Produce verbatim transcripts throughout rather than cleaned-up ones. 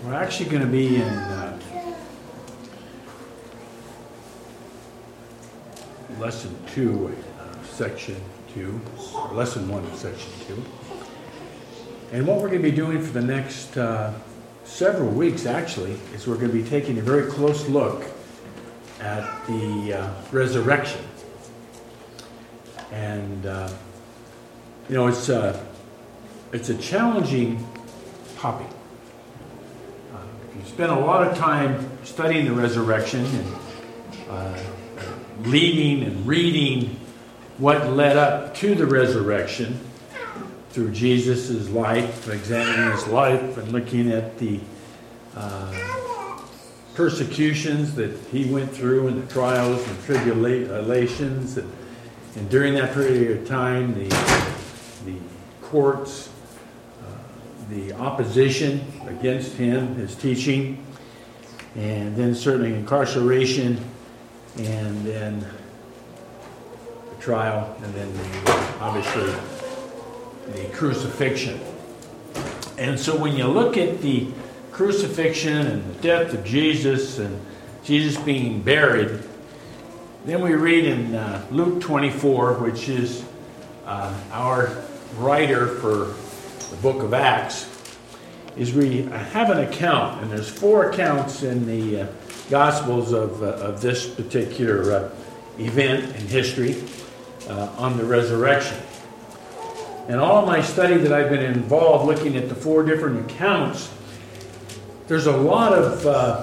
We're actually going to be in uh, lesson two, uh, section two, or lesson one, section two. And what we're going to be doing for the next uh, several weeks, actually, is we're going to be taking a very close look at the uh, resurrection. And, uh, you know, it's, uh, it's a challenging topic. Uh, if you spend a lot of time studying the resurrection and uh, leading and reading what led up to the resurrection through Jesus' life, examining his life and looking at the uh, persecutions that he went through and the trials and tribulations, and, and during that period of time, the, the courts, uh, the opposition against him, his teaching, and then certainly incarceration, and then the trial, and then the, obviously the crucifixion. And so when you look at the crucifixion and the death of Jesus and Jesus being buried, then we read in uh, Luke twenty-four, which is uh, our writer for the book of Acts, is we have an account, and there's four accounts in the uh, Gospels of, uh, of this particular uh, event in history uh, on the resurrection. And all of my study that I've been involved looking at the four different accounts, there's a lot of uh,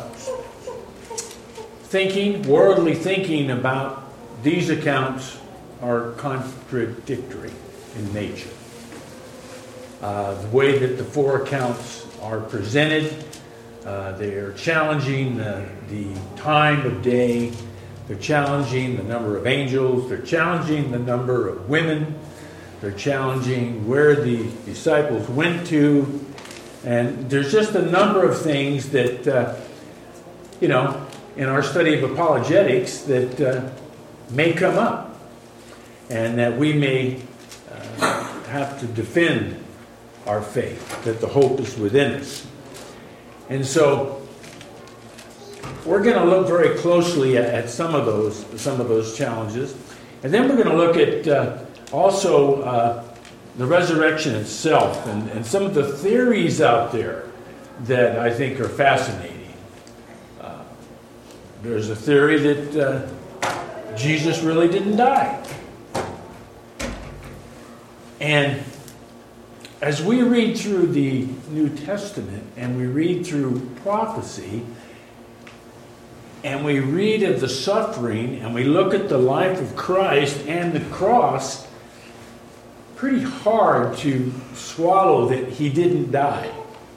thinking, worldly thinking about these accounts are contradictory in nature. Uh, the way that the four accounts are presented, uh, they are challenging the, the time of day, they're challenging the number of angels, they're challenging the number of women, they're challenging where the disciples went to, and there's just a number of things that, uh, you know, in our study of apologetics that uh, may come up, and that we may uh, have to defend our faith, that the hope is within us. And so we're going to look very closely at, at some of those some of those challenges, and then we're going to look at uh, also uh, the resurrection itself and, and some of the theories out there that I think are fascinating. Uh, there's a theory that uh, Jesus really didn't die. And as we read through the New Testament and we read through prophecy and we read of the suffering and we look at the life of Christ and the cross, pretty hard to swallow that he didn't die.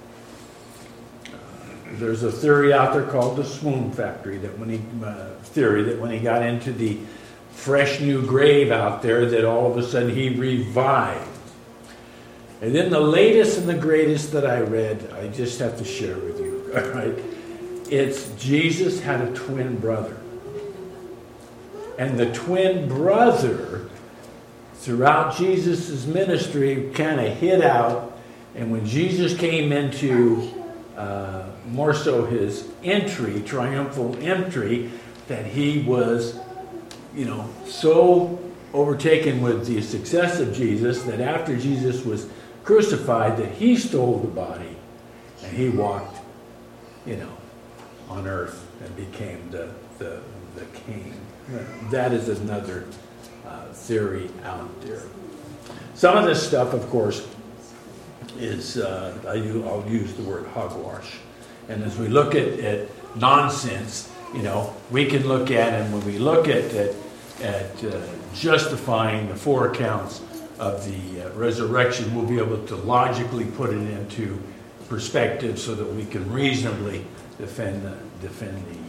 There's a theory out there called the swoon factory, that when he uh, theory that when he got into the fresh new grave out there, that all of a sudden he revived. And then the latest and the greatest that I read, I just have to share with you. All right, it's Jesus had a twin brother, and the twin brother, throughout Jesus' ministry, kind of hid out. And when Jesus came into uh, more so his entry, triumphal entry, that he was, you know, so overtaken with the success of Jesus that after Jesus was crucified, that he stole the body and he walked, you know, on earth and became the, the, the king. That is another Uh, theory out there. Some of this stuff, of course, is, uh, I do, I'll use the word hogwash. And as we look at, at nonsense, you know, we can look at, and when we look at, at, at uh, justifying the four accounts of the uh, resurrection, we'll be able to logically put it into perspective so that we can reasonably defend the, defend the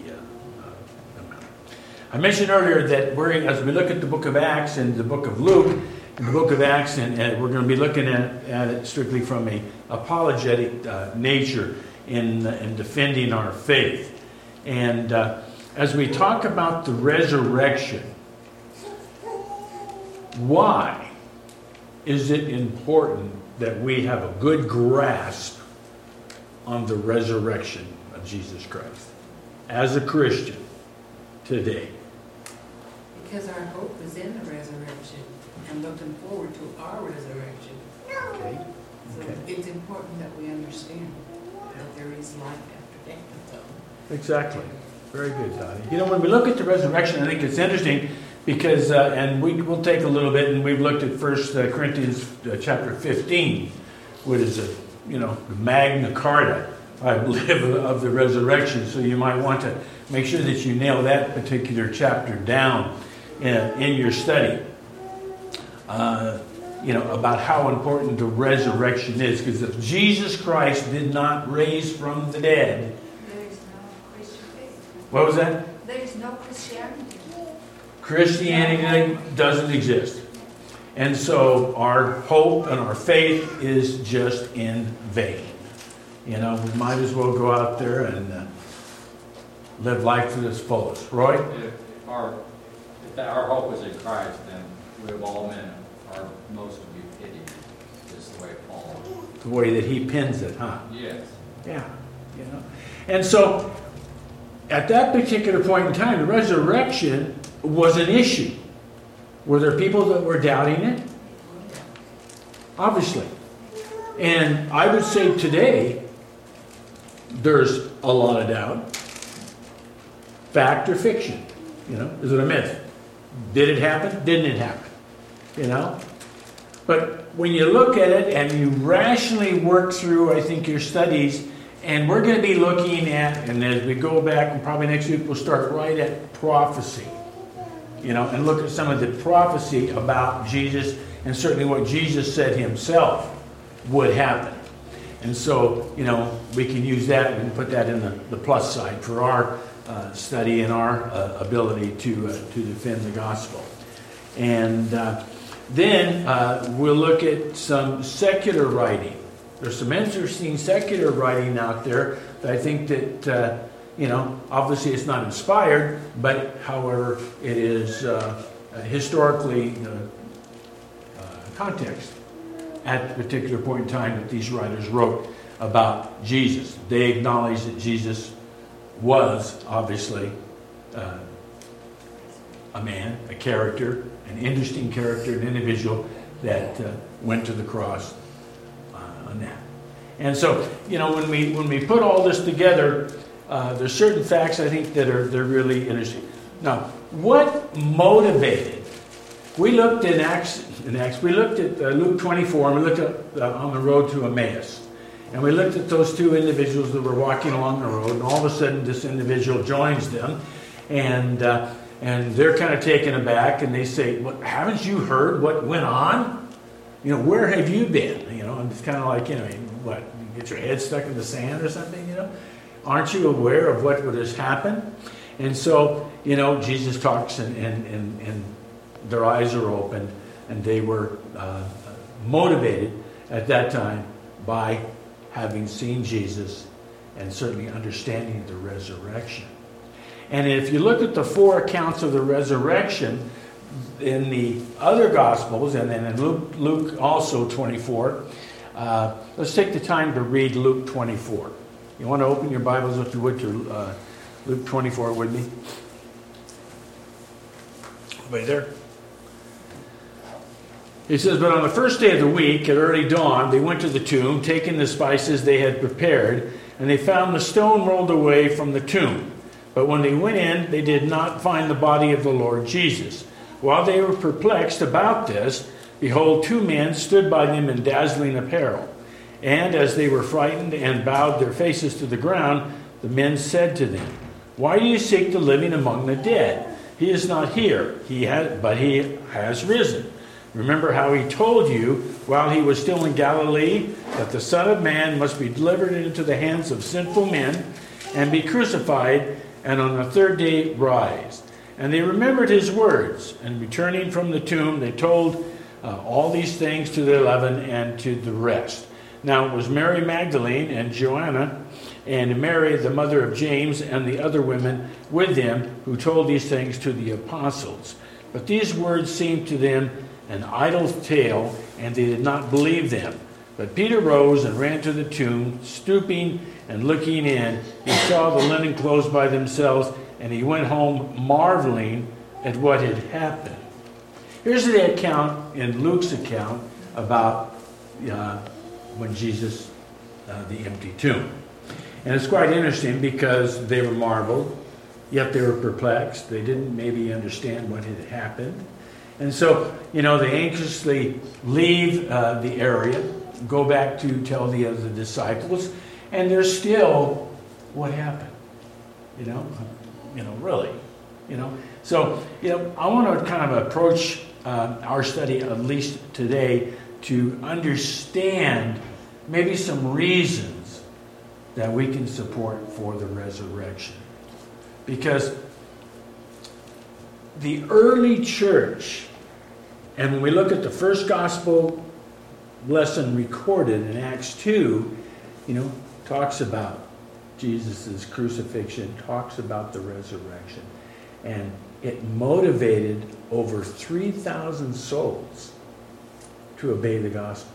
I mentioned earlier that we're, as we look at the book of Acts and the book of Luke, and the book of Acts, and, and we're going to be looking at, at it strictly from a apologetic uh, nature in, in defending our faith. And uh, as we talk about the resurrection, why is it important that we have a good grasp on the resurrection of Jesus Christ as a Christian today? Because our hope is in the resurrection and looking forward to our resurrection. Okay. So Okay. it's important that we understand that there is life after death. So. Exactly. Very good, Dottie. You know, when we look at the resurrection, I think it's interesting because, uh, and we, we'll take a little bit, and we've looked at First Corinthians uh, chapter fifteen, which is a, you know, Magna Carta, I believe, of the resurrection. So you might want to make sure that you nail that particular chapter down in, in your study. Uh, you know, about how important the resurrection is. Because if Jesus Christ did not raise from the dead, there is no Christian faith. what was that? There is no Christianity. Christianity doesn't exist. And so our hope and our faith is just in vain. You know, we might as well go out there and uh, live life to its fullest. Roy? If our, if that our hope is in Christ, then we have all men are most to be pitied, is the way Paul. The way that he pins it, huh? Yes. Yeah. You know. And so at that particular point in time, the resurrection was an issue. Were there people that were doubting it? Obviously. And I would say today, there's a lot of doubt. Fact or fiction? You know, is it a myth? Did it happen? Didn't it happen? You know? But when you look at it and you rationally work through, I think, your studies, and we're going to be looking at, and as we go back, and probably next week we'll start right at prophecy. You know, and look at some of the prophecy about Jesus, and certainly what Jesus said himself would happen. And so, you know, we can use that and put that in the, the plus side for our uh, study and our uh, ability to uh, to defend the gospel. And uh, then uh, we'll look at some secular writing. There's some interesting secular writing out there that I think that, uh, you know, obviously it's not inspired, but however, it is uh, historically uh, uh, context at the particular point in time that these writers wrote about Jesus. They acknowledged that Jesus was obviously uh, a man, a character, an interesting character, an individual that uh, went to the cross uh, on that. And so, you know, when we when we put all this together, uh, there's certain facts I think that are they're really interesting. Now, what motivated? We looked in Acts. In Acts, we looked at uh, Luke twenty-four, and we looked at uh, on the road to Emmaus, and we looked at those two individuals that were walking along the road, and all of a sudden, this individual joins them, and uh, and they're kind of taken aback, and they say, "What? Haven't you heard what went on? You know, where have you been? You know?" And it's kind of like, you know, what? You get your head stuck in the sand or something? You know, aren't you aware of what would has happened? And so, you know, Jesus talks, and and and, and their eyes are open. And they were uh, motivated at that time by having seen Jesus and certainly understanding the resurrection. And if you look at the four accounts of the resurrection in the other Gospels, and then in Luke, Luke also twenty-four, uh, let's take the time to read Luke twenty-four. You want to open your Bibles, if you would, to uh, Luke twenty-four with me? Everybody there? He says, "But on the first day of the week, at early dawn, they went to the tomb, taking the spices they had prepared, and they found the stone rolled away from the tomb. But when they went in, they did not find the body of the Lord Jesus. While they were perplexed about this, behold, two men stood by them in dazzling apparel. And as they were frightened and bowed their faces to the ground, the men said to them, 'Why do you seek the living among the dead? He is not here, he has, but he has risen. Remember how he told you while he was still in Galilee that the Son of Man must be delivered into the hands of sinful men and be crucified, and on the third day rise.' And they remembered his words, and returning from the tomb, they told uh, all these things to the eleven and to the rest. Now it was Mary Magdalene and Joanna and Mary, the mother of James, and the other women with them who told these things to the apostles. But these words seemed to them an idle tale, and they did not believe them. But Peter rose and ran to the tomb, stooping and looking in. He saw the linen clothes by themselves, and he went home marveling at what had happened. Here's the account in Luke's account about uh, when Jesus, uh, the empty tomb. And it's quite interesting because they were marveled, yet they were perplexed. They didn't maybe understand what had happened. And so, you know, they anxiously leave uh, the area, go back to tell the other disciples, and they're still, what happened? You know, you know, really, you know. So, you know, I want to kind of approach uh, our study, at least today, to understand maybe some reasons that we can support for the resurrection. Because the early church, and when we look at the first gospel lesson recorded in Acts two, you know, talks about Jesus' crucifixion, talks about the resurrection. And it motivated over three thousand souls to obey the gospel.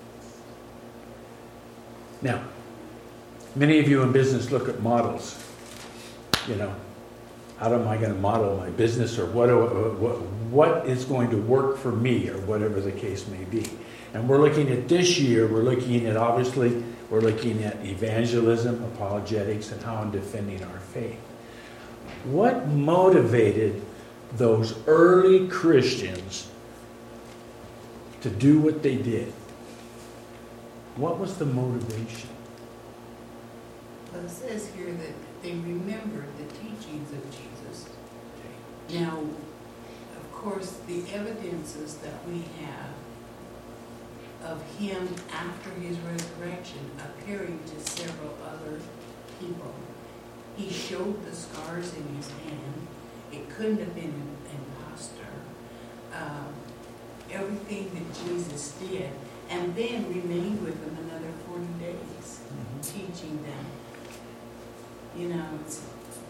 Now, many of you in business look at models. You know, how am I going to model my business, or what, what, what is going to work for me, or whatever the case may be. And we're looking at this year, we're looking at, obviously, we're looking at evangelism, apologetics, and how I'm defending our faith. What motivated those early Christians to do what they did? What was the motivation? Well, it says here that they remembered the teachings of Jesus. Now, of course, the evidences that we have of him after his resurrection appearing to several other people. He showed the scars in his hand. It couldn't have been an imposter. Um, everything that Jesus did, and then remained with them another forty days, mm-hmm. teaching them. You know, it's,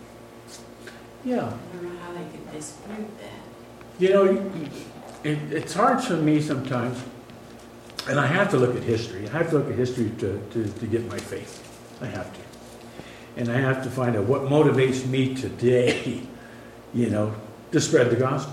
yeah. I don't know how they could dispute that. You know, it, it's hard for me sometimes, and I have to look at history. I have to look at history to, to, to get my faith. I have to. And I have to find out what motivates me today, you know, to spread the gospel.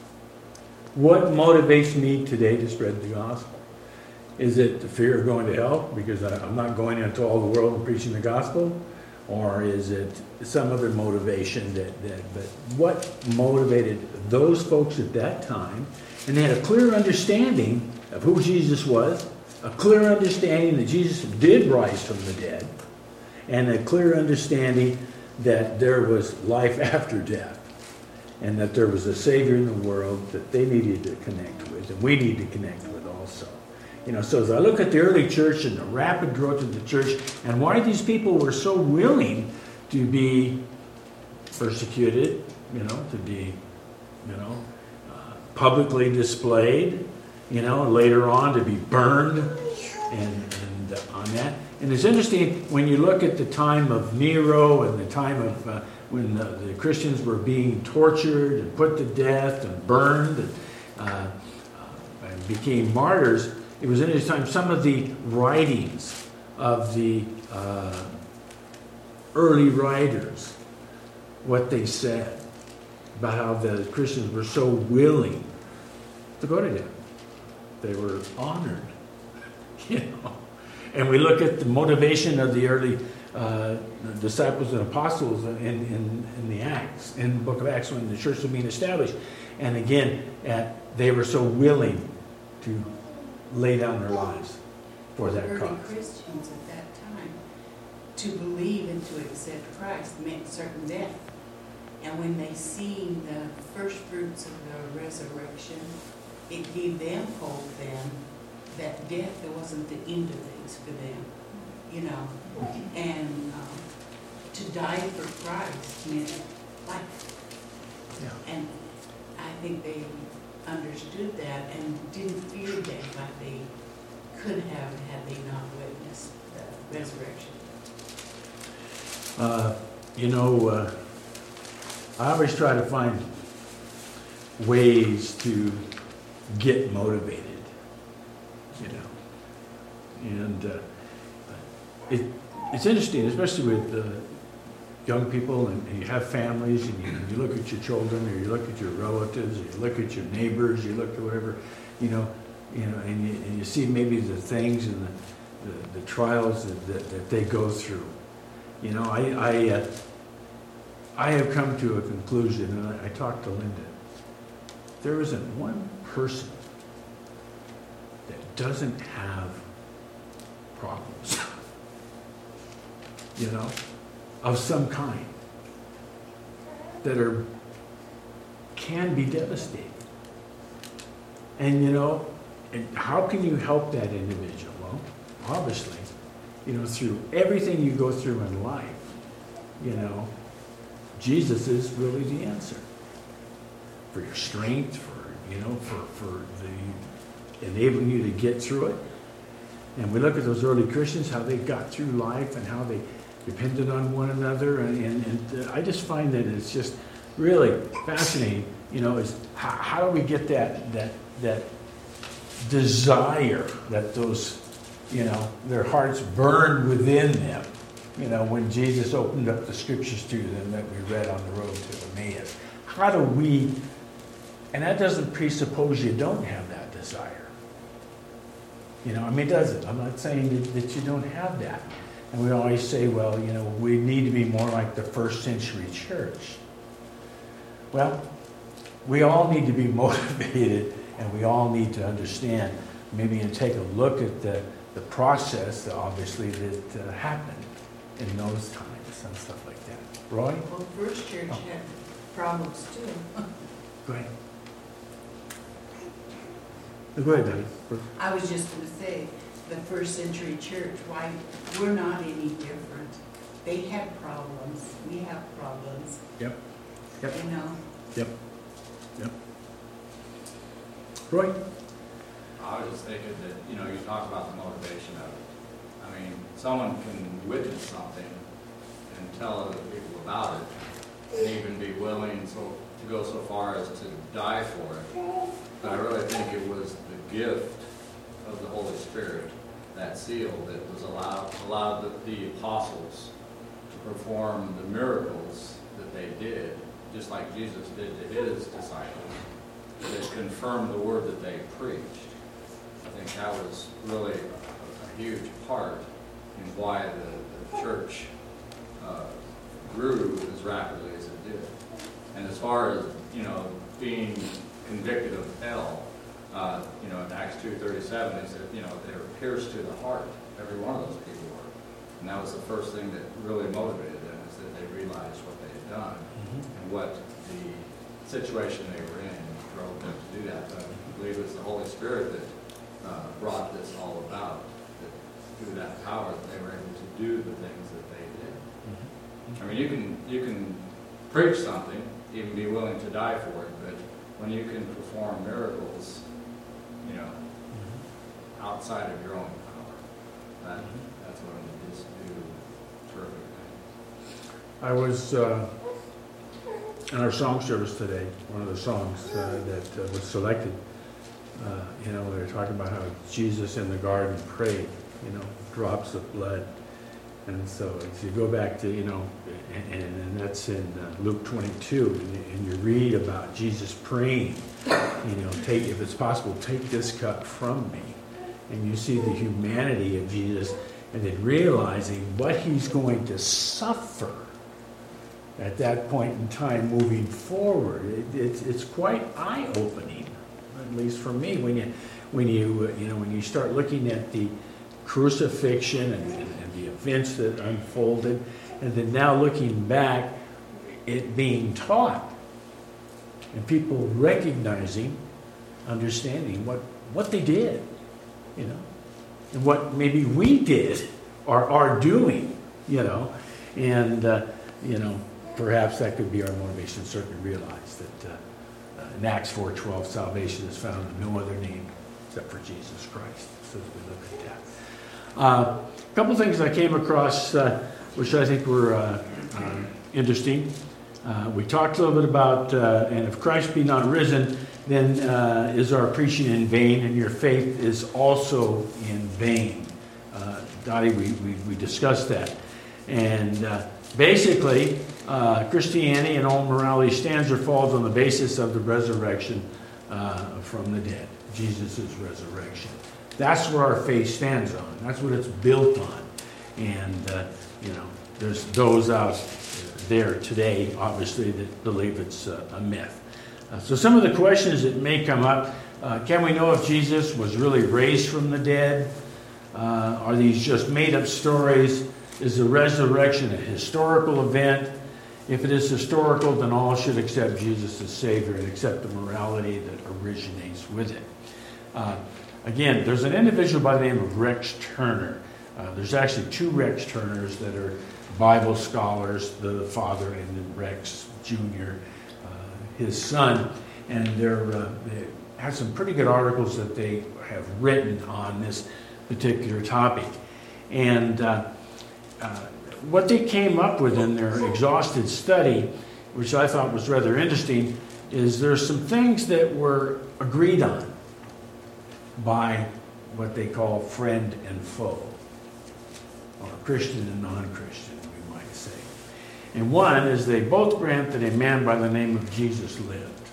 What motivates me today to spread the gospel? Is it the fear of going to hell because I, I'm not going into all the world and preaching the gospel? Or is it some other motivation that, that, but what motivated those folks at that time? And they had a clear understanding of who Jesus was, a clear understanding that Jesus did rise from the dead, and a clear understanding that there was life after death, and that there was a Savior in the world that they needed to connect with, and we need to connect with also. You know, so as I look at the early church and the rapid growth of the church, and why these people were so willing to be persecuted, you know, to be, you know, uh, publicly displayed, you know, later on to be burned, and, and uh, on that. And it's interesting when you look at the time of Nero and the time of uh, when the, the Christians were being tortured and put to death and burned and, uh, uh, and became martyrs. It was in this time some of the writings of the uh, early writers, what they said about how the Christians were so willing to go to death. They were honored, you know. And we look at the motivation of the early uh, disciples and apostles in, in, in the Acts, in the book of Acts when the church was being established. And again, at, they were so willing to lay down their lives for that early cause. Christians at that time, to believe and to accept Christ meant certain death. And when they seen the first fruits of the resurrection, it gave them hope then that death wasn't the end of things for them, you know. And um, to die for Christ meant life. Yeah. And I think they understood that and didn't fear death like they could have had they not witnessed the resurrection. Uh, you know, uh, I always try to find ways to get motivated, you know. And uh, it, it's interesting, especially with uh, young people, and, and you have families, and you, you look at your children, or you look at your relatives, or you look at your neighbors, you look at whatever, you know, you know, and you, and you see maybe the things and the, the, the trials that, that, that they go through. You know, I I, uh, I have come to a conclusion, and I, I talked to Linda. There isn't one person that doesn't have problems, you know, of some kind, that are can be devastating. And you know, and how can you help that individual? Well, obviously, you know, through everything you go through in life, you know, Jesus is really the answer for your strength, for, you know, for, for the enabling you to get through it. And we look at those early Christians, how they got through life and how they depended on one another. And, and, and I just find that it's just really fascinating, you know, is how, how do we get that, that, that desire that those, you know, their hearts burned within them, you know, when Jesus opened up the scriptures to them that we read on the road to Emmaus. How do we, and that doesn't presuppose you don't have that desire. You know, I mean, it doesn't. I'm not saying that, that you don't have that. And we always say, well, you know, we need to be more like the first century church. Well, we all need to be motivated, and we all need to understand, maybe and take a look at the, the process, obviously, that uh, happened in those times and stuff like that. Roy? Well, First Church Oh. had problems too. Go ahead. Go ahead, Daddy. I was just going to say, the first century church, why, we're not any different. They had problems, we have problems. Yep. Yep. You know? Yep. Yep. Roy? I was just thinking that, you know, you talk about the motivation of it. I mean, someone can witness something and tell other people about it, and even be willing so to go so far as to die for it. But I really think it was the gift of the Holy Spirit, that seal that was allowed allowed the, the apostles to perform the miracles that they did, just like Jesus did to his disciples, that confirmed the word that they preached. I think that was really a, a huge part in why the, the church uh, grew as rapidly as it did. And as far as, you know, being convicted of hell, uh, you know, in Acts two thirty-seven, it said, you know, they were pierced to the heart. Every one of those people were. And that was the first thing that really motivated them, is that they realized what they had done mm-hmm. and what the situation they were in drove them to do that. But I believe it was the Holy Spirit that uh, brought this all about, that through that power that they were able to do the things that they did. Mm-hmm. I mean, you can you can preach something, even be willing to die for it, but when you can perform miracles, you know, mm-hmm. outside of your own power, that, mm-hmm. that's what it is to do terrific things. I was uh, in our song service today, one of the songs uh, that uh, was selected, uh, you know, they were talking about how Jesus in the garden prayed, you know, drops of blood. And so if you go back to, you know, and, and that's in uh, Luke twenty-two, and, and you read about Jesus praying, you know, take, if it's possible, take this cup from me. And you see the humanity of Jesus, and then realizing what he's going to suffer at that point in time moving forward. It, it's, it's quite eye-opening, at least for me, when you, when you, you know, when you start looking at the crucifixion and, and, and the events that unfolded, and then now looking back, it being taught, and people recognizing, understanding what, what they did, you know, and what maybe we did or are doing, you know, and, uh, you know, perhaps that could be our motivation, certainly realize that uh, uh, in Acts four twelve, salvation is found in no other name except for Jesus Christ. So as we look at that. Uh, a couple things I came across uh, which I think were uh, uh, interesting. Uh, we talked a little bit about, uh, and if Christ be not risen, then uh, is our preaching in vain, and your faith is also in vain. uh, Dottie, we, we, we discussed that. And uh, basically, uh, Christianity and all morality stands or falls on the basis of the resurrection uh, from the dead, Jesus' resurrection. That's where our faith stands on. That's what it's built on. And, uh, you know, there's those out there today, obviously, that believe it's uh, a myth. Uh, so some of the questions that may come up, uh, can we know if Jesus was really raised from the dead? Uh, are these just made-up stories? Is the resurrection a historical event? If it is historical, then all should accept Jesus as Savior and accept the morality that originates with it. Uh, again, there's an individual by the name of Rex Turner. Uh, there's actually two Rex Turners that are Bible scholars, the father and then Rex Junior, uh, his son. And they're, uh, they have some pretty good articles that they have written on this particular topic. And uh, uh, what they came up with in their exhaustive study, which I thought was rather interesting, is there's some things that were agreed on by what they call friend and foe, or Christian and non-Christian, we might say. And one is they both grant that a man by the name of Jesus lived.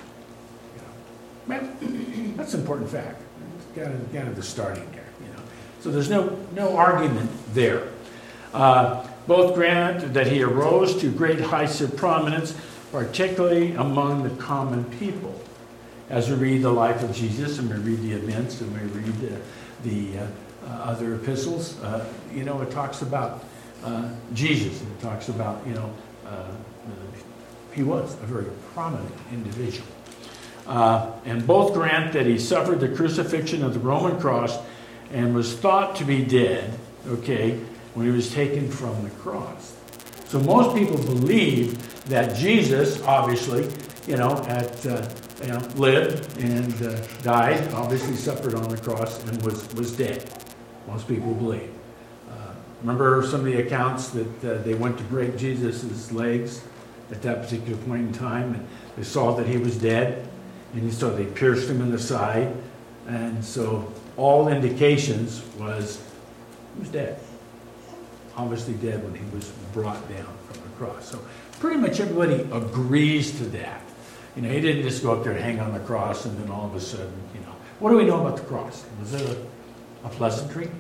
You know, man, that's an important fact. It's kind of, kind of the starting there. You know, so there's no no argument there. Uh, both grant that he arose to great heights of prominence, particularly among the common people. As we read the life of Jesus and we read the events and we read uh, the uh, uh, other epistles, uh, you know, it talks about uh, Jesus. It talks about, you know, uh, uh, he was a very prominent individual. Uh, and both grant that he suffered the crucifixion of the Roman cross and was thought to be dead, okay, when he was taken from the cross. So most people believe that Jesus, obviously, you know, at, uh, you know, lived and uh, died, obviously suffered on the cross and was, was dead. Most people believe. Uh, remember some of the accounts that uh, they went to break Jesus' legs at that particular point in time, and they saw that he was dead, and so they pierced him in the side, and so all indications was he was dead. Obviously dead when he was brought down from the cross. So pretty much everybody agrees to that. You know, he didn't just go up there and hang on the cross and then all of a sudden, you know. What do we know about the cross? Was it a, a pleasantry?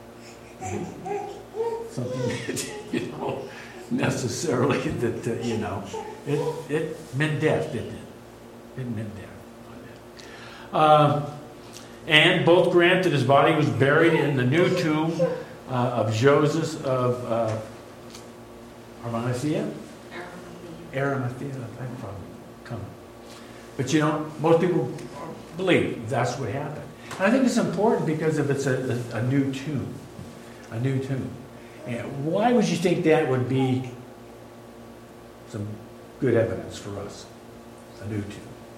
Something that, you know, necessarily that, uh, you know, it, it meant death, didn't it? It meant death. Uh, and both grant that his body was buried in the new tomb uh, of Joseph of uh, Arimathea? Arimathea, that probably come. But you know, most people believe that's what happened. And I think it's important because if it's a, a, a new tomb, a new tomb. And why would you think that would be some good evidence for us? A new tomb.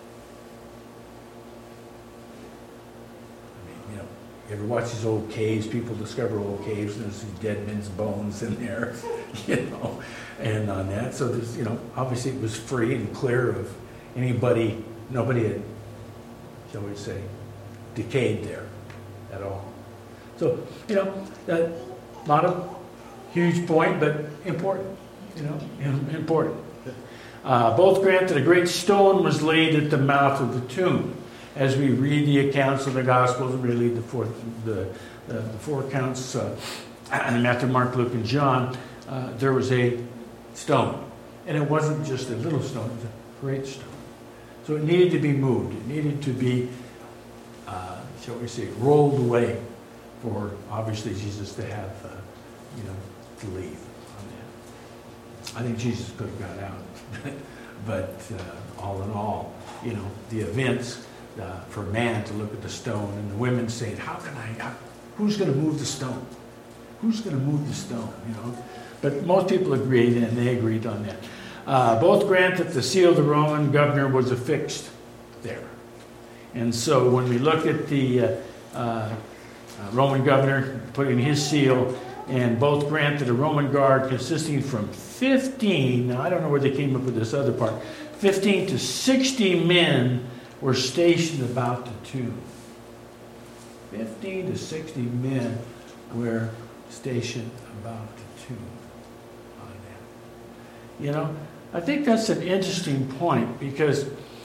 I mean, you know, you ever watch these old caves? People discover old caves and there's these dead men's bones in there, you know, and on that. So there's, you know, obviously it was free and clear of anybody, nobody had, shall we say, decayed there at all. So, you know, that not a huge point, but important, you know, important. Uh, both grant that a great stone was laid at the mouth of the tomb. As we read the accounts of the Gospels, we read the four, the, the, the four accounts, uh, Matthew, Mark, Luke, and John, uh, there was a stone. And it wasn't just a little stone, it was a great stone. So it needed to be moved. It needed to be, uh, shall we say, rolled away for, obviously, Jesus to have, uh, you know, to leave on that. I think Jesus could have got out. But uh, all in all, you know, the events uh, for man to look at the stone and the women saying, how can I, how, who's going to move the stone? Who's going to move the stone, you know? But most people agreed, and they agreed on that. Uh, both grant that the seal of the Roman governor was affixed there. And so when we look at the uh, uh, Roman governor putting his seal, and both grant that a Roman guard consisting from fifteen, now I don't know where they came up with this other part, fifteen to sixty men were stationed about the tomb. fifteen to sixty men were stationed about the tomb on that. You know, I think that's an interesting point, because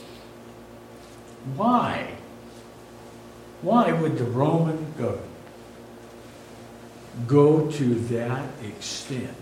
why? Why would the Roman government go to that extent?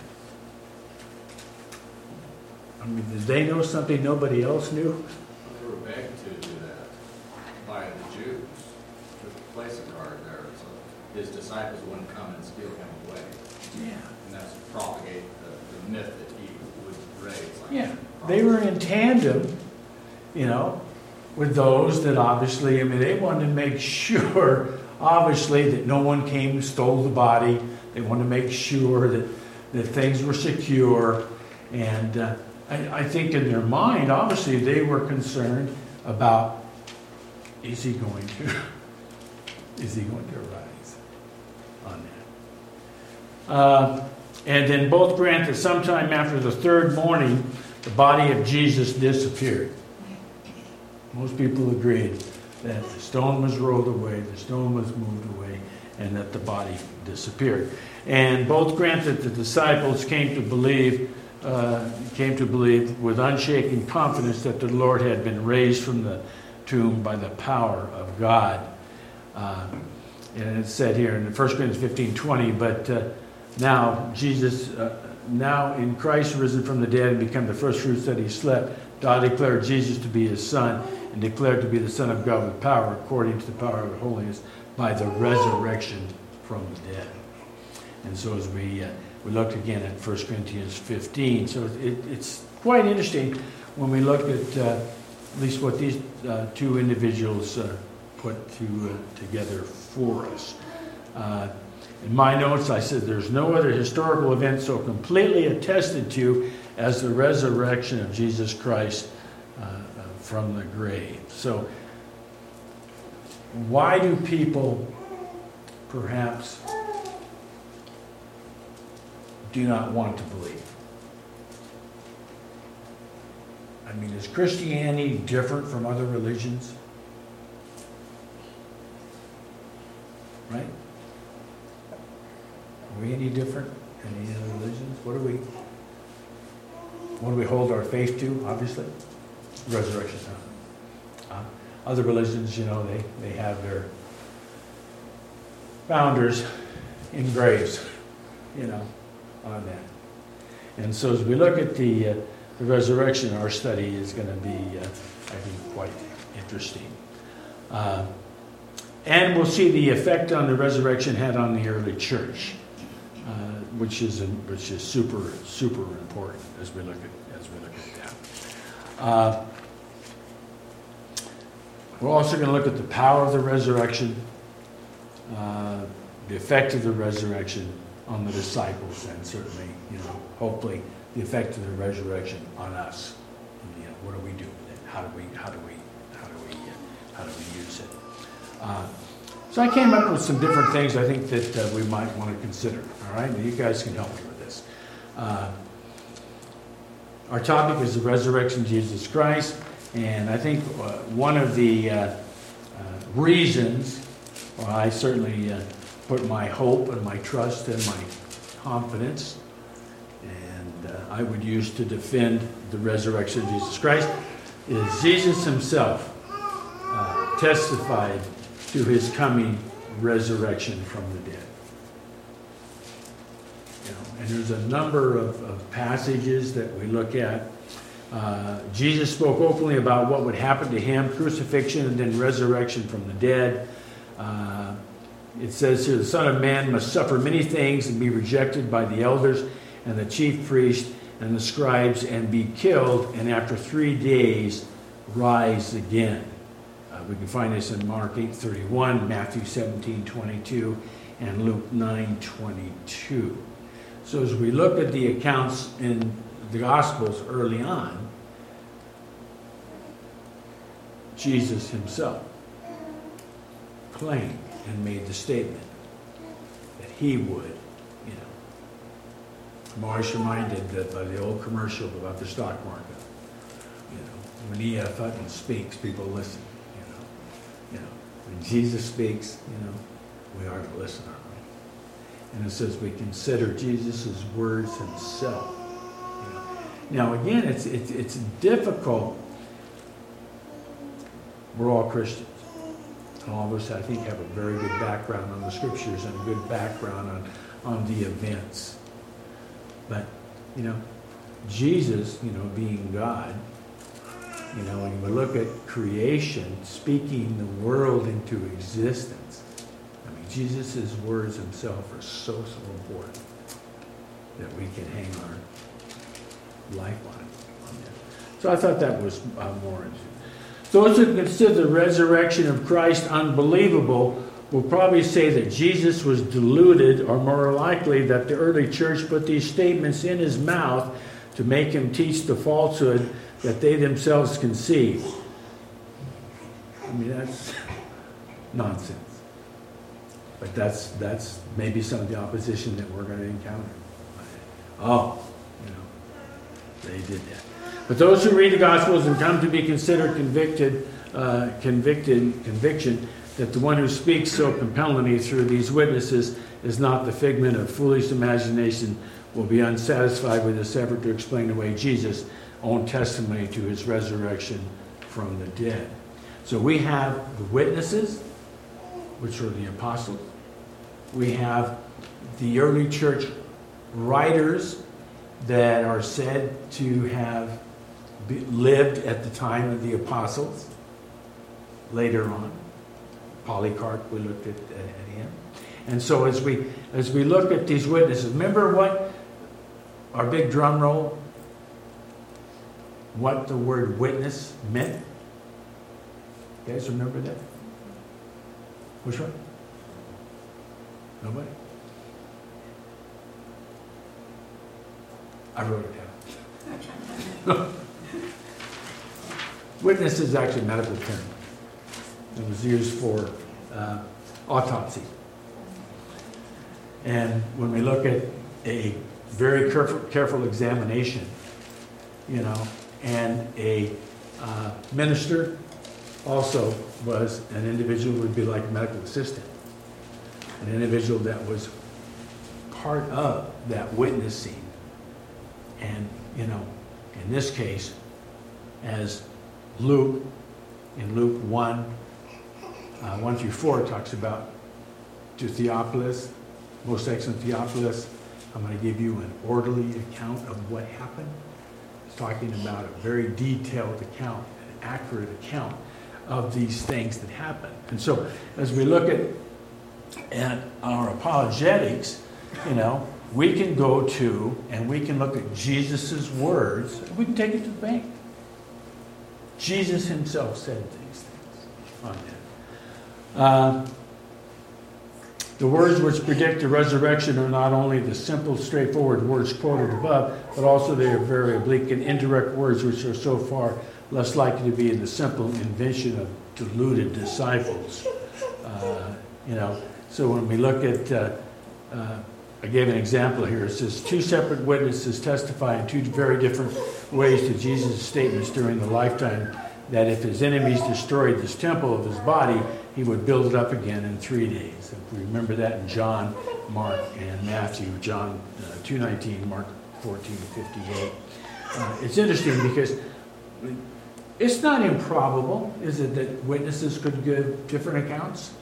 I mean, did they know something nobody else knew? They were begged to do that by the Jews, to place a guard there, so his disciples wouldn't come and steal him away. Yeah. And that's propagate the, the myth that he would raise. Like Yeah. They were in tandem, you know, with those that obviously, I mean, they wanted to make sure, obviously, that no one came and stole the body. They wanted to make sure that, that things were secure. And uh, I, I think in their mind, obviously, they were concerned about, is he going to, is he going to rise on that? Uh, and then both grant that sometime after the third morning, the body of Jesus disappeared. Most people agreed that the stone was rolled away, the stone was moved away, and that the body disappeared. And both grant that the disciples came to believe, uh, came to believe with unshaken confidence that the Lord had been raised from the tomb by the power of God. Uh, and it's said here in First Corinthians fifteen twenty, but uh, now Jesus, uh, now in Christ risen from the dead and become the first fruits that he slept, God declared Jesus to be his Son, and declared to be the Son of God with power, according to the power of holiness, by the resurrection from the dead. And so as we uh, we look again at First Corinthians fifteen, so it, it's quite interesting when we look at uh, at least what these uh, two individuals uh, put to, uh, together for us. Uh, in my notes, I said there's no other historical event so completely attested to as the resurrection of Jesus Christ uh, from the grave. So, why do people perhaps do not want to believe? I mean, is Christianity different from other religions? Right? Are we any different than any other religions? What do we, what do we hold our faith to, obviously? Resurrection. Uh, other religions, you know, they, they have their founders in graves, you know, on that. And so as we look at the, uh, the resurrection, our study is going to be, uh, I think, quite interesting. Uh, and we'll see the effect on the resurrection had on the early church, uh, which is a, which is super super important as we look at as we look at that. Uh, we're also going to look at the power of the resurrection, uh, the effect of the resurrection on the disciples, and certainly, you know, hopefully, the effect of the resurrection on us. You know, what do we do with it? How do we how do we how do we uh, how do we use it? Uh, so I came up with some different things I think that uh, we might want to consider. All right, and you guys can help me with this. Uh, our topic is the resurrection of Jesus Christ, and I think uh, one of the uh, uh, reasons, well, I certainly uh, put my hope and my trust and my confidence, and uh, I would use to defend the resurrection of Jesus Christ, is Jesus himself uh, testified to his coming resurrection from the dead. You know, and there's a number of, of passages that we look at. Uh, Jesus spoke openly about what would happen to him, crucifixion and then resurrection from the dead. Uh, it says here, the Son of Man must suffer many things and be rejected by the elders and the chief priests and the scribes and be killed, and after three days rise again. Uh, we can find this in Mark eight thirty-one, Matthew seventeen twenty-two, and Luke nine twenty-two. So as we look at the accounts in the Gospels early on, Jesus himself claimed and made the statement that he would, you know. I'm always reminded that by the old commercial about the stock market. You know, when E F Hutton speaks, people listen. You know, you know, when Jesus speaks, you know, we are to listen, aren't And it says we consider Jesus' words himself. You know. Now again, it's, it's, it's difficult. We're all Christians. And all of us, I think, have a very good background on the scriptures and a good background on, on the events. But, you know, Jesus, you know, being God, you know, when we look at creation, speaking the world into existence, I mean, Jesus' words himself are so, so important that we can hang our life on it. On that. So I thought that was uh, more interesting. Those who consider the resurrection of Christ unbelievable will probably say that Jesus was deluded, or more likely that the early church put these statements in his mouth to make him teach the falsehood that they themselves conceived. I mean, that's nonsense. But that's that's maybe some of the opposition that we're going to encounter. Oh, you know, they did that. But those who read the Gospels and come to be considered convicted, uh, convicted, conviction that the one who speaks so compellingly through these witnesses is not the figment of foolish imagination will be unsatisfied with this effort to explain away Jesus' own testimony to his resurrection from the dead. So we have the witnesses, which are the apostles. We have the early church writers that are said to have be, lived at the time of the apostles. Later on, Polycarp, we looked at, at, at him. And so as we as we look at these witnesses, remember what our big drum roll, what the word witness meant? You guys remember that? Which one? Nobody? I wrote it down. Witness is actually a medical term. It was used for uh, autopsy. And when we look at a very careful, careful examination, you know, and a uh, minister also was an individual who would be like a medical assistant, an individual that was part of that witnessing. And, you know, in this case, as Luke, in Luke one, uh, one through four, talks about to Theophilus, most excellent Theophilus, I'm going to give you an orderly account of what happened. He's talking about a very detailed account, an accurate account of these things that happened. And so as we look at, at our apologetics, you know, we can go to and we can look at Jesus' words. We can take it to the bank. Jesus himself said these things on that. Uh, the words which predict the resurrection are not only the simple, straightforward words quoted above, but also they are very oblique and indirect words which are so far less likely to be in the simple invention of deluded disciples. Uh, you know, so when we look at, uh, uh, I gave an example here. It says two separate witnesses testify in two very different ways to Jesus' statements during the lifetime that if his enemies destroyed this temple of his body, he would build it up again in three days. If we remember that in John, Mark, and Matthew, John uh, two nineteen, Mark fourteen fifty-eight. Uh, it's interesting because it's not improbable, is it, that witnesses could give different accounts?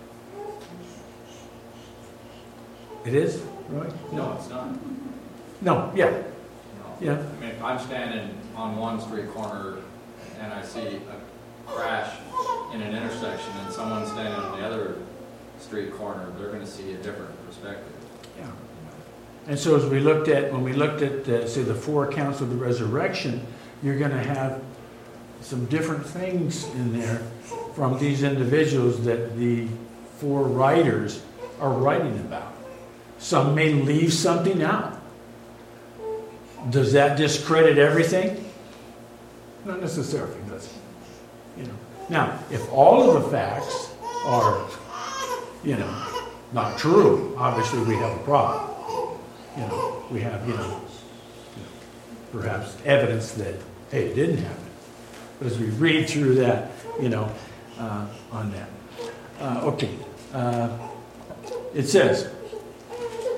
It is, right? No, it's not. No, yeah. No. Yeah. I mean, if I'm standing on one street corner and I see a crash in an intersection and someone's standing on the other street corner, they're going to see a different perspective. Yeah. And so as we looked at, when we looked at, uh, say, the four accounts of the resurrection, you're going to have some different things in there from these individuals that the four writers are writing about. Some may leave something out. Does that discredit everything? Not necessarily, does it? You know. Now, if all of the facts are, you know, not true, obviously we have a problem. You know, we have, you know, you know perhaps evidence that, hey, it didn't happen. But as we read through that, you know, uh, on that. Uh, okay. Uh, it says,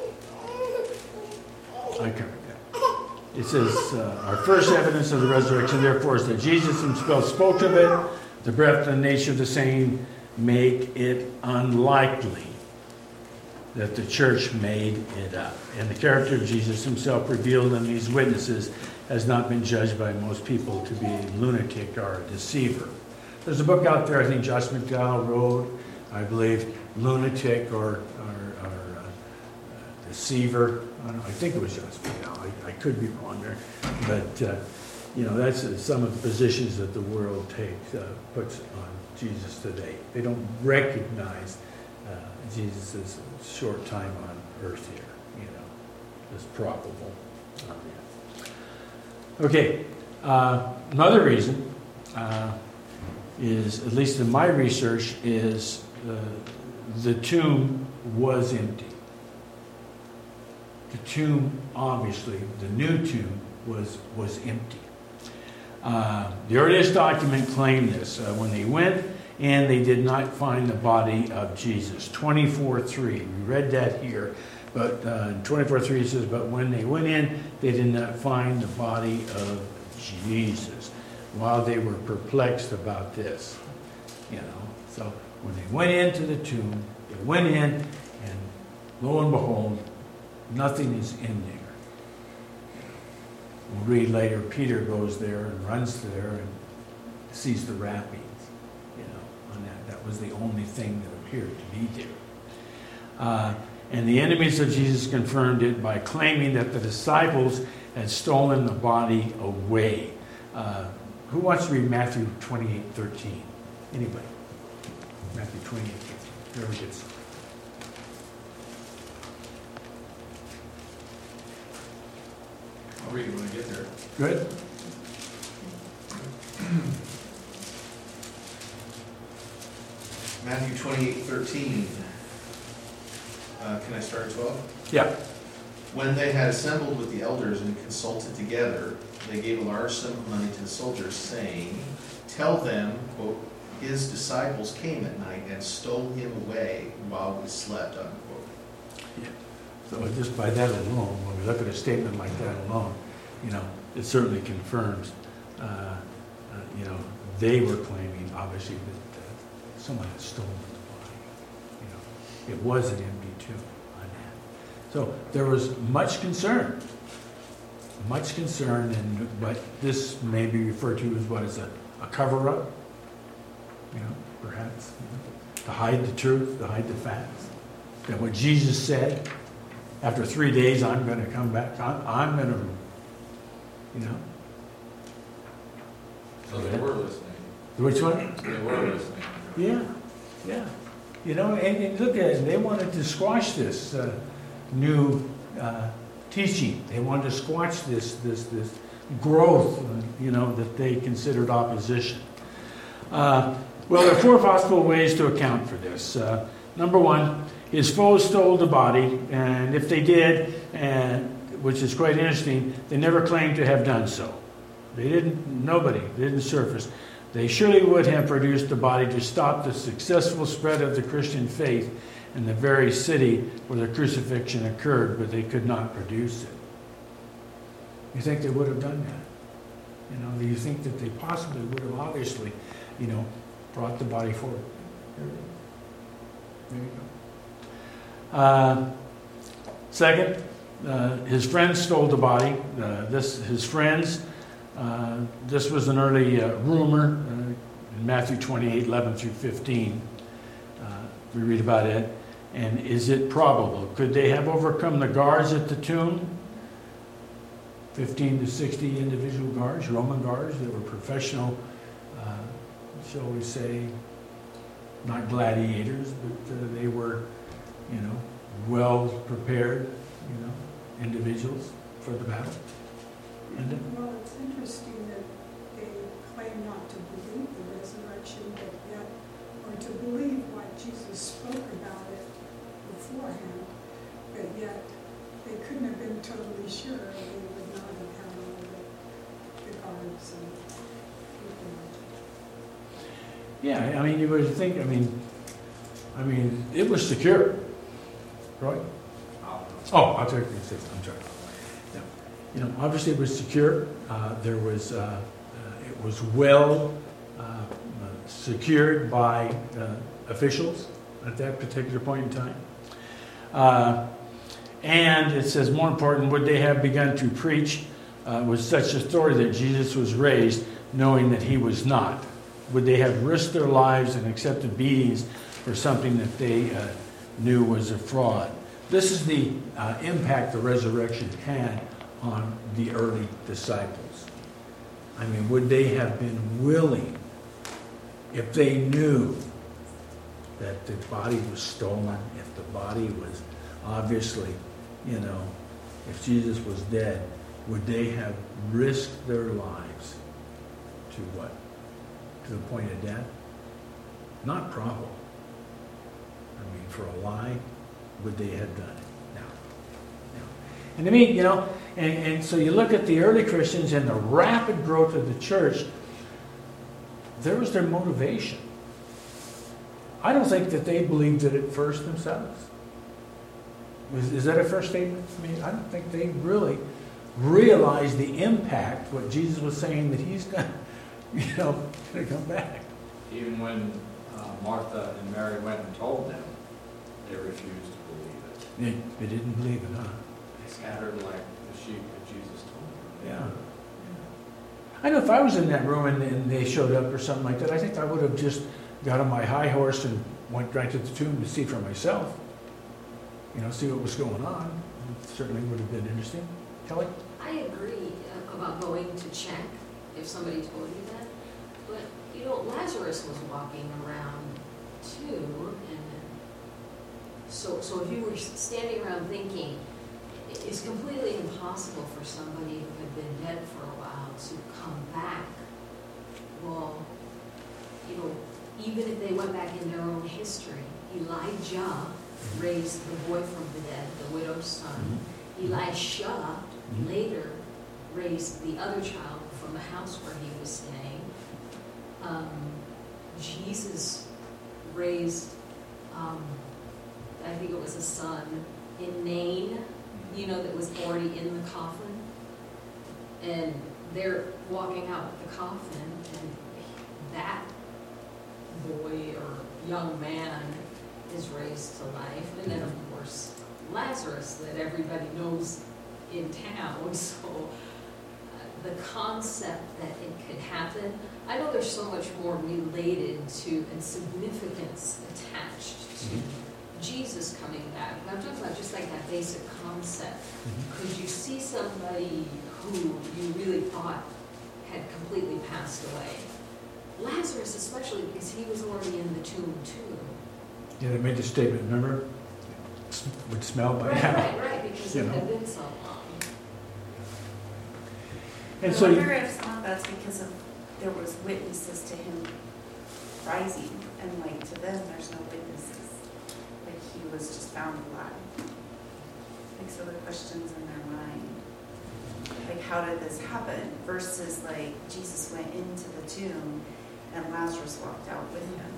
I covered that. It says, uh, our first evidence of the resurrection, therefore, is that Jesus himself spoke of it. The breadth and nature of the saying make it unlikely that the church made it up. And the character of Jesus himself revealed in these witnesses has not been judged by most people to be a lunatic or a deceiver. There's a book out there, I think Josh McDowell wrote, I believe, Lunatic or, or, or uh, Deceiver. I, don't know, I think it was Josh McDowell. I, I could be wrong there. But, uh, you know, that's uh, some of the positions that the world takes, uh, puts on Jesus today. They don't recognize uh, Jesus' short time on earth here, you know, as probable. Okay, uh, another reason uh, is, at least in my research, is uh, the tomb was empty. The tomb, obviously, the new tomb was was empty. Uh, the earliest document claimed this. Uh, when they went in, they did not find the body of Jesus. twenty-four three. We read that here. But uh, twenty-four three says, but when they went in, they did not find the body of Jesus. While they were perplexed about this, you know. So when they went into the tomb, they went in, and lo and behold, nothing is in there. We'll read later, Peter goes there and runs there and sees the wrappings, you know, on that. That was the only thing that appeared to be there. Uh, and the enemies of Jesus confirmed it by claiming that the disciples had stolen the body away. Uh, who wants to read Matthew twenty-eight thirteen? Anybody? Matthew twenty-eight thirteen. Whoever gets it. I'll read it when I get there. Good. Matthew twenty-eight thirteen. Uh, can I start at twelve? Yeah. When they had assembled with the elders and consulted together, they gave a large sum of money to the soldiers, saying, tell them, quote, his disciples came at night and stole him away while we slept, unquote. Yeah. So just by that alone, when we look at a statement like that alone, you know, it certainly confirms, uh, uh, you know, they were claiming, obviously, that uh, someone had stolen the body. You know, it was an empty tomb on that. So there was much concern, much concern, and what this may be referred to as what is a, a cover-up, you know, perhaps, you know, to hide the truth, to hide the facts. That what Jesus said, after three days, I'm going to come back. I'm, I'm going to, you know. So they were listening. Which one? They were listening. Yeah, yeah. You know, and, and look at it. They wanted to squash this uh, new uh, teaching. They wanted to squash this this this growth, uh, you know, that they considered opposition. Uh, well, there are four possible ways to account for this. Uh, number one, his foes stole the body, and if they did, and which is quite interesting, they never claimed to have done so. They didn't, nobody, they didn't surface. They surely would have produced the body to stop the successful spread of the Christian faith in the very city where the crucifixion occurred, but they could not produce it. You think they would have done that? You know, do you think that they possibly would have obviously, you know, brought the body forward? There you go. Uh, second, uh, his friends stole the body. Uh, this, his friends, uh, this was an early uh, rumor uh, in Matthew twenty-eight, eleven through fifteen. Uh, we read about it. And is it probable? Could they have overcome the guards at the tomb? fifteen to sixty individual guards, Roman guards that were professional, uh, shall we say, not gladiators, but uh, they were, you know, well prepared, you know, individuals for the battle. And uh, Well, it's interesting that they claim not to believe the resurrection, but yet, or to believe what Jesus spoke about it beforehand, but yet they couldn't have been totally sure. They would not have had all the, the guards and people. yeah, I mean, you would think, I mean, I mean, it was secure, right? Oh, I'll take this. I'm sorry. you know, obviously it was secure. Uh, there was, uh, uh, it was well uh, uh, secured by uh, officials at that particular point in time. Uh, and it says, more important, would they have begun to preach uh, with such authority that Jesus was raised, knowing that he was not? Would they have risked their lives and accepted beatings for something that they uh, knew was a fraud? This is the uh, impact the resurrection had on the early disciples. I mean, would they have been willing, if they knew that the body was stolen, if the body was obviously, you know, if Jesus was dead, would they have risked their lives to what? To the point of death? Not probable. I mean, for a lie, would they have done it? No. No. And to me, you know, and, and so you look at the early Christians and the rapid growth of the church, there was their motivation. I don't think that they believed it at first themselves. Is, is that a fair statement? I mean, I don't think they really realized the impact, what Jesus was saying, that he's going to, you know, going to come back. Even when uh, Martha and Mary went and told them, they refused to believe it. They, they didn't believe it, huh? They scattered like the sheep that Jesus told them. Yeah. I know if I was in that room and, and they showed up or something like that, I think I would have just got on my high horse and went right to the tomb to see for myself. You know, see what was going on. It certainly would have been interesting. Kelly? I agree uh, about going to check if somebody told you that. But, you know, Lazarus was walking around too. And so, so if you were standing around thinking, it's completely impossible for somebody who had been dead for a while to come back. Well, you know, even if they went back in their own history, Elijah raised the boy from the dead, the widow's son. Elisha Mhm. later raised the other child from the house where he was staying. Um, Jesus raised, um, I think it was a son in Nain, you know, that was already in the coffin. And they're walking out with the coffin, and that boy or young man is raised to life. And then, of course, Lazarus, that everybody knows in town. So uh, the concept that it could happen, I know there's so much more related to and significance attached to Mhm. Jesus coming back. I'm talking about just like that basic concept. Mhm. Could you see somebody who you really thought had completely passed away? Lazarus especially, because he was already in the tomb too. Yeah, they made the statement, remember? S- Would smell by Right, now. right, right, because You it know. had been so long. And I so, you- wonder if some of that's because of, there was witnesses to him rising, and like to them, there's no witnesses. Like he was just found alive. Like so the questions in their mind, like how did this happen? Versus like Jesus went into the tomb and Lazarus walked out with him.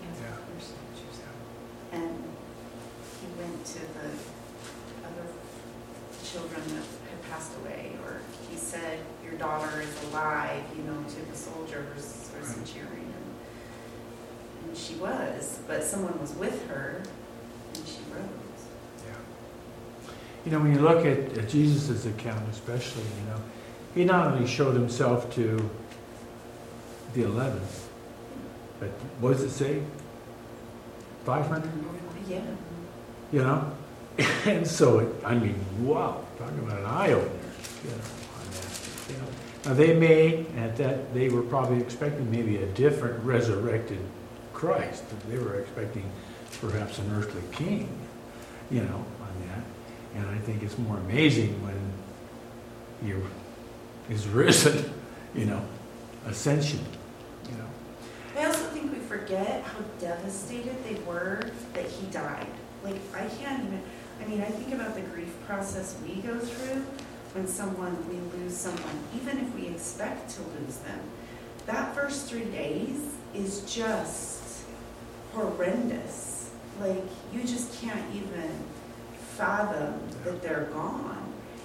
And he went to the other children that had passed away, or he said, your daughter is alive, you know, to the soldiers or centurion. And she was, but someone was with her, and she rose. yeah. You know, when you look at, at Jesus' account especially, you know, he not only showed himself to the eleven, but what does it say? five hundred? Yeah. You know? And so, it, I mean, wow, talking about an eye-opener, you know, on that. You know. Now, they may, at that, they were probably expecting maybe a different resurrected Christ. They were expecting perhaps an earthly king, you know, on that. And I think it's more amazing when he is risen, you know, ascension, you know. I also think we forget how devastated they were that he died. Like, I can't even, I mean, I think about the grief process we go through when someone, we lose someone, even if we expect to lose them. That first three days is just horrendous. Like, you just can't even fathom that they're gone.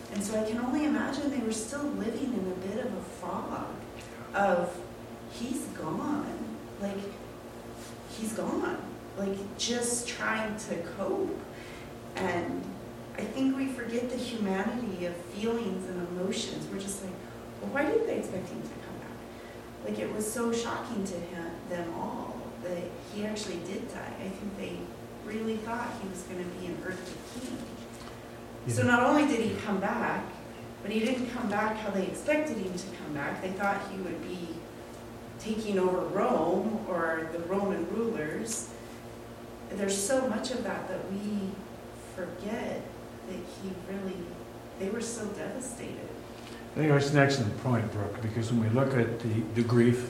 And so I can only imagine they were still living in a bit of a fog of, he's gone. Like, he's gone. Like, just trying to cope. And I think we forget the humanity of feelings and emotions. We're just like, well, why didn't they expect him to come back? Like, it was so shocking to him, them all that he actually did die. I think they really thought he was going to be an earthly king. Yeah. So not only did he come back, but he didn't come back how they expected him to come back. They thought he would be taking over Rome or the Roman rulers. There's so much of that that we forget that he really, they were so devastated. I think that's an excellent point, Brooke, because when we look at the, the grief,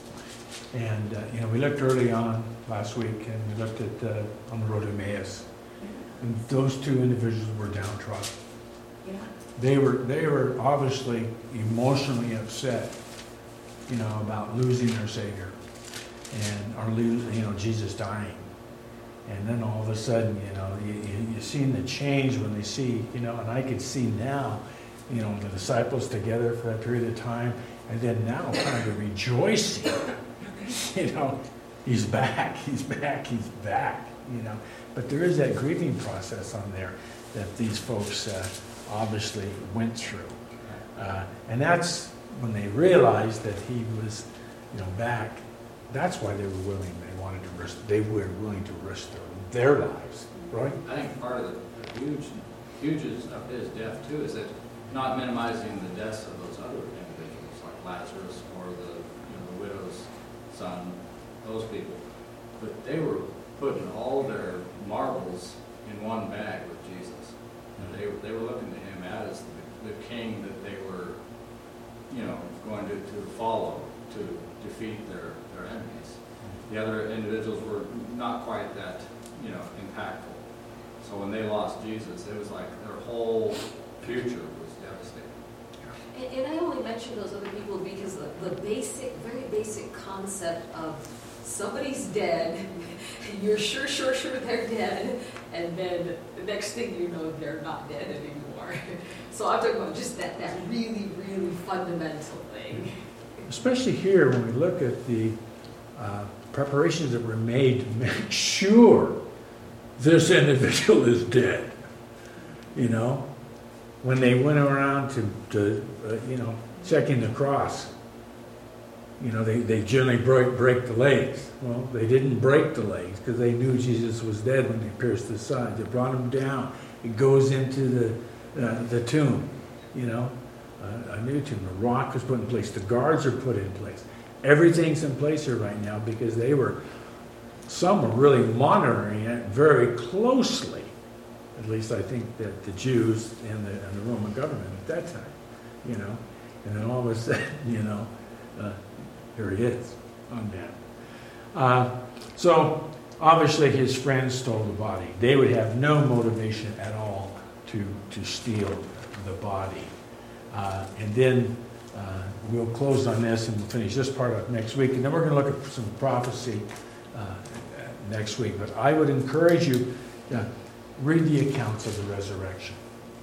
and uh, you know, we looked early on last week, and we looked at uh, on the road to Emmaus, and those two individuals were downtrodden. Yeah. They were they were obviously emotionally upset, you know, about losing their Savior, and or lose, you know, Jesus dying, and then all of a sudden, you know, you you, you seen the change when they see, you know, and I could see now, you know, the disciples together for that period of time, and then now kind of rejoicing, you know, he's back, he's back, he's back, you know. But there is that grieving process on there that these folks uh, obviously went through. Uh, and that's when they realized that he was, you know, back. That's why they were willing, they wanted to risk, they were willing to risk their, their lives, right? I think part of the, the huge, huges of his death too is that not minimizing the deaths of those other individuals like Lazarus or the, you know, the widow's son, those people, but they were putting all their marbles in one bag with Jesus. And they, they were looking to him as the, the king that they were, you know, going to, to follow to defeat their, their enemies. The other individuals were not quite that, you know, impactful. So when they lost Jesus, it was like their whole future was devastating. And, and I only mention those other people because the, the basic, very basic concept of somebody's dead, you're sure, sure, sure they're dead, and then the next thing you know, they're not dead anymore. So I'm talking about just that, that really, really fundamental thing. Especially here when we look at the uh, preparations that were made to make sure this individual is dead. You know, when they went around to, to uh, you know, checking the cross, you know, they, they generally break, break the legs. Well, they didn't break the legs because they knew Jesus was dead when they pierced the side. They brought him down. It goes into the, uh, the tomb, you know, uh, a new tomb. The rock was put in place. The guards are put in place. Everything's in place here right now because they were, some were really monitoring it very closely. At least I think that the Jews and the, and the Roman government at that time, you know. And then all of a sudden, you know, uh, here he is on that. Uh, so obviously his friends stole the body. They would have no motivation at all to, to steal the body. Uh, and then uh, we'll close on this and we'll finish this part up next week. And then we're going to look at some prophecy uh, next week. But I would encourage you, uh, read the accounts of the resurrection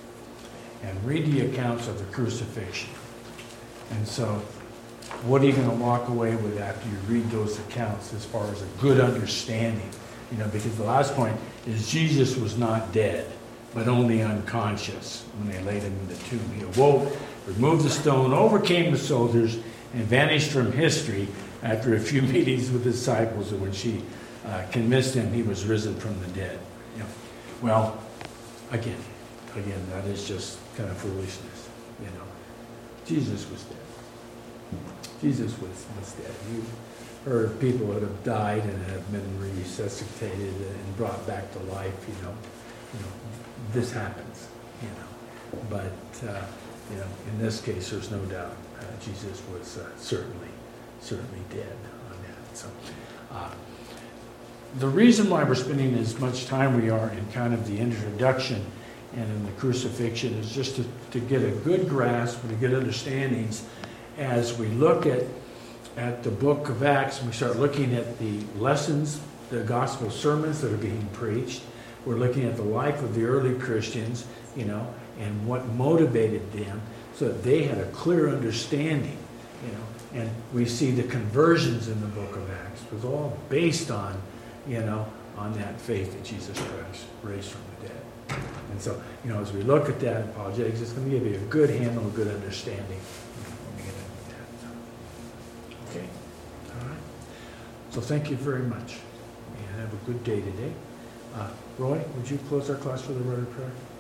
and read the accounts of the crucifixion. And so what are you going to walk away with after you read those accounts as far as a good understanding? You know, because the last point is Jesus was not dead, but only unconscious when they laid him in the tomb. He awoke, removed the stone, overcame the soldiers, and vanished from history after a few meetings with the disciples in which he uh, convinced him he was risen from the dead. You know, well, again, again, that is just kind of foolishness. You know, Jesus was dead. Jesus was, was dead. You heard of people that have died and have been resuscitated and brought back to life. You know, you know, this happens. You know, but uh, you know, in this case, there's no doubt uh, Jesus was uh, certainly, certainly dead on that. So, uh, the reason why we're spending as much time we are in kind of the introduction and in the crucifixion is just to, to get a good grasp and to get understandings as we look at, at the book of Acts, and we start looking at the lessons, the gospel sermons that are being preached. We're looking at the life of the early Christians, you know, and what motivated them, so that they had a clear understanding, you know. And we see the conversions in the book of Acts was all based on, you know, on that faith that Jesus Christ raised from the dead. And so, you know, as we look at that apologetics, it's going to give you a good handle, a good understanding, you know, when we get into that. So, okay, all right. So thank you very much, and have a good day today. Uh, Roy, would you close our class with a word of prayer?